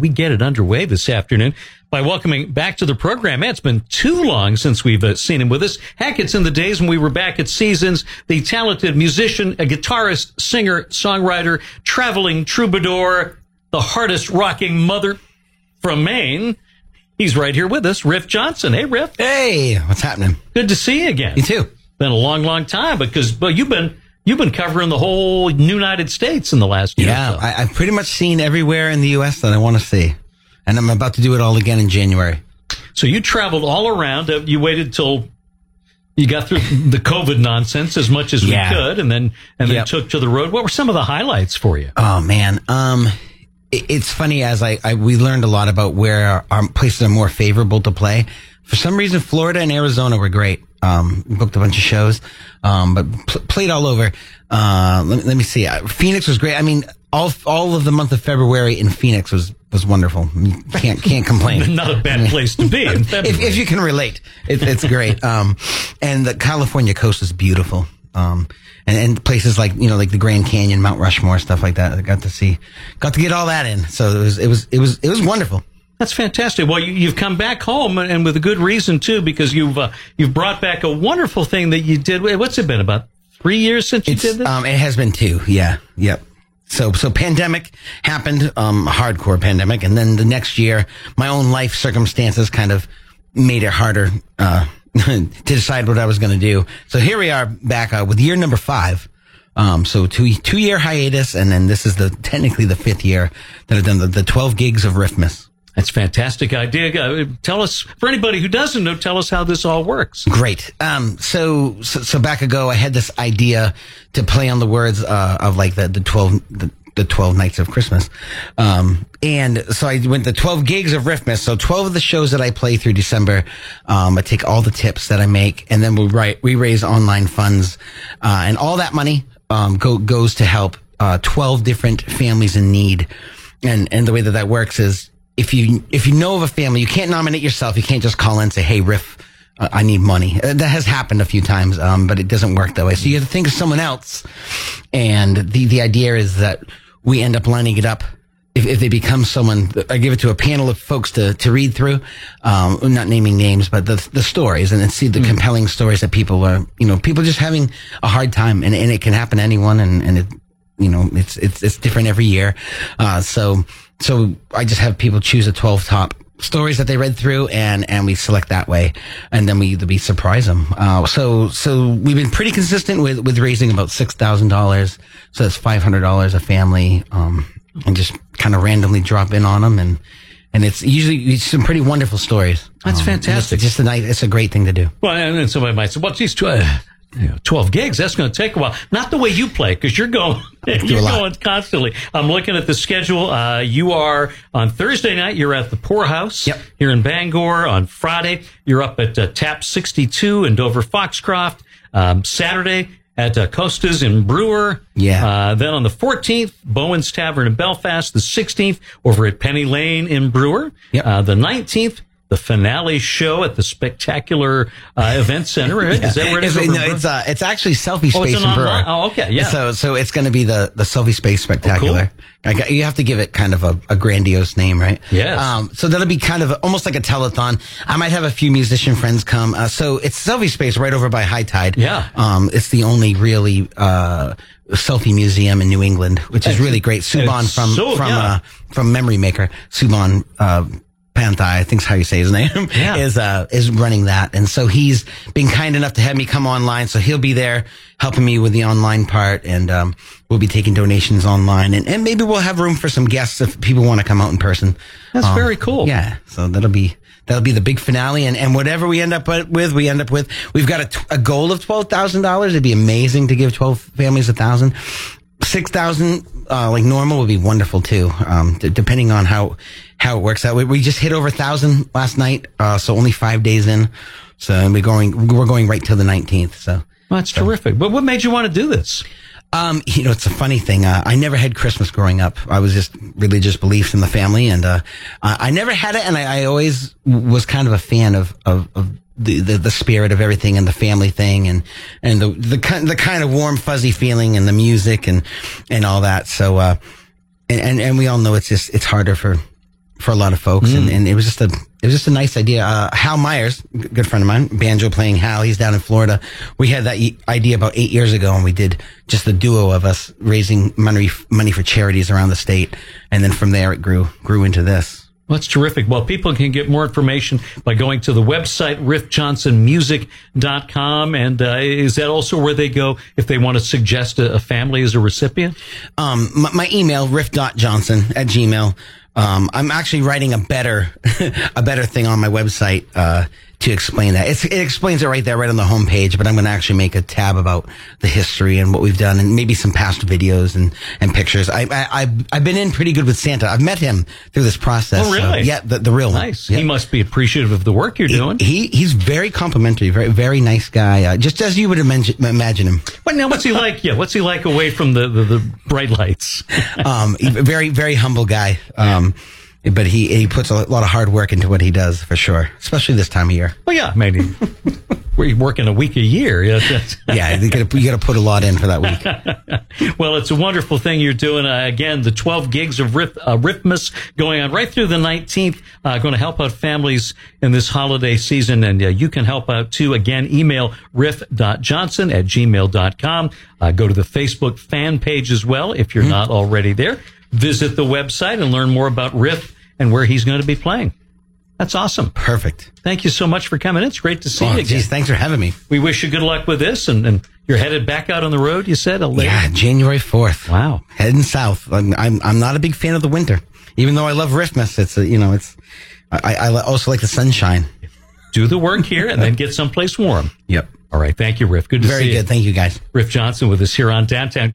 we get it underway this afternoon by welcoming back to the program. Man, it's been too long since we've seen him with us. Heck, it's in the days when we were back at Seasons. The talented musician, a guitarist, singer, songwriter, traveling troubadour, the hardest rocking mother from Maine. He's right here with us, Riff Johnson. Hey, Riff. Hey, what's happening? Good to see you again. You too. Been a long, long time because you've been covering the whole United States in the last year. Yeah, or so. I've pretty much seen everywhere in the U.S. that I want to see, and I'm about to do it all again in January. So you traveled all around. You waited till you got through the COVID nonsense as much as we could, and then took to the road. What were some of the highlights for you? Oh man, it's funny as we learned a lot about where our places are more favorable to play. For some reason, Florida and Arizona were great. Booked a bunch of shows, but played all over. Let me see. Phoenix was great. I mean, all of the month of February in Phoenix was wonderful. You can't complain. Not a bad place to be in February. if you can relate, it's great. And the California coast is beautiful. And places like, like the Grand Canyon, Mount Rushmore, stuff like that. I got to get all that in. So it was wonderful. That's fantastic. Well, you've come back home, and with a good reason too, because you've brought back a wonderful thing that you did. What's it been, about 3 years since you did this? It has been 2. Yeah. Yep. So pandemic happened, hardcore pandemic, and then the next year, my own life circumstances kind of made it harder to decide what I was going to do. So here we are back with year number 5. So 2-year hiatus, and then this is technically the 5th year that I've done the 12 gigs of Riffmas. That's a fantastic idea. Tell us, for anybody who doesn't know, tell us how this all works. Great. So back ago, I had this idea to play on the words of like the 12 nights of Christmas. And so I went the 12 gigs of Riffmas. So 12 of the shows that I play through December, I take all the tips that I make, and then we raise online funds, and all that money goes to help 12 different families in need. And the way that works is, if you know of a family, you can't nominate yourself. You can't just call in and say, "Hey, Riff, I need money." That has happened a few times, but it doesn't work that way. So you have to think of someone else. And the idea is that we end up lining it up. If they become someone, I give it to a panel of folks to read through, not naming names, but the stories, and then see the compelling stories that people are, people just having a hard time, and it can happen to anyone, and it, it's different every year. So I just have people choose the 12 top stories that they read through, and we select that way, and then we surprise them. So we've been pretty consistent with raising about $6,000. So that's $500 a family, and just kind of randomly drop in on them, and it's usually some pretty wonderful stories. That's fantastic. It's a great thing to do. Well, and then somebody might say, "Well, geez, 12 gigs, that's going to take a while." Not the way you play, because you're going constantly. I'm looking at the schedule. You are on Thursday night, you're at the Poorhouse here in Bangor. On Friday, you're up at Tap 62 in Dover Foxcroft. Saturday at Costa's in Brewer. Yeah. Then on the 14th, Bowen's Tavern in Belfast. The 16th, over at Penny Lane in Brewer. Yep. The 19th, the finale show at the Spectacular Event Center. Right? Is that where it is? No, it's actually Selfie Space in Brewer. Oh, okay, yeah. So it's going to be the Selfie Space Spectacular. Oh, cool. You have to give it kind of a grandiose name, right? Yes. So that'll be kind of almost like a telethon. I might have a few musician friends come. So it's Selfie Space right over by High Tide. Yeah. It's the only really selfie museum in New England, which is really great. Subban from Memory Maker, Subban Panthai, I think's how you say his name, is running that. And so he's been kind enough to have me come online. So he'll be there helping me with the online part, and we'll be taking donations online, and maybe we'll have room for some guests if people want to come out in person. That's very cool. Yeah. So that'll be the big finale, and whatever we end up with. We've got a goal of $12,000. It'd be amazing to give 12 families $1,000. 6,000 like normal would be wonderful too, depending on how it works out. We just hit over 1,000 last night, so only 5 days in. So we're going right till the 19th. So that's terrific. But what made you want to do this? It's a funny thing. I never had Christmas growing up. I was just religious beliefs in the family, and I never had it. And I always was kind of a fan of the spirit of everything, and the family thing, and the kind of warm fuzzy feeling, and the music and all that. So and we all know it's harder for for a lot of folks, and it was just a nice idea. Hal Myers, good friend of mine, banjo playing Hal, he's down in Florida. We had that idea about 8 years ago, and we did just the duo of us raising money for charities around the state, and then from there it grew into this. Well, that's terrific. Well, people can get more information by going to the website, riffjohnsonmusic.com. And is that also where they go if they want to suggest a family as a recipient? My email, riff.johnson@gmail.com. I'm actually writing a better thing on my website, to explain that. It explains it right there, right on the homepage, but I'm going to actually make a tab about the history and what we've done and maybe some past videos and pictures. I've been in pretty good with Santa. I've met him through this process. Oh, really? So, yeah, the real one. Nice. Yeah. He must be appreciative of the work you're doing. He's very complimentary, very, very nice guy. Just as you would imagine him. But now what's he like? Yeah. What's he like away from the bright lights? Very, very humble guy. But he puts a lot of hard work into what he does, for sure, especially this time of year. Well, yeah, maybe we're working a week a year. Yeah, you got to put a lot in for that week. Well, it's a wonderful thing you're doing. Again, the 12 gigs of Riffmas going on right through the 19th, going to help out families in this holiday season. And you can help out too. Again, email riff.johnson@gmail.com. Go to the Facebook fan page as well if you're not already there. Visit the website and learn more about Riff and where he's going to be playing. That's awesome. Perfect. Thank you so much for coming in. It's great to see you again. Geez, thanks for having me. We wish you good luck with this, and you're headed back out on the road, you said? Yeah, January 4th. Wow. Heading south. I'm not a big fan of the winter, even though I love Riffmas. I also like the sunshine. Do the work here and then get someplace warm. Yep. All right. Thank you, Riff. Good to see you. Very good. Thank you, guys. Riff Johnson with us here on Downtown.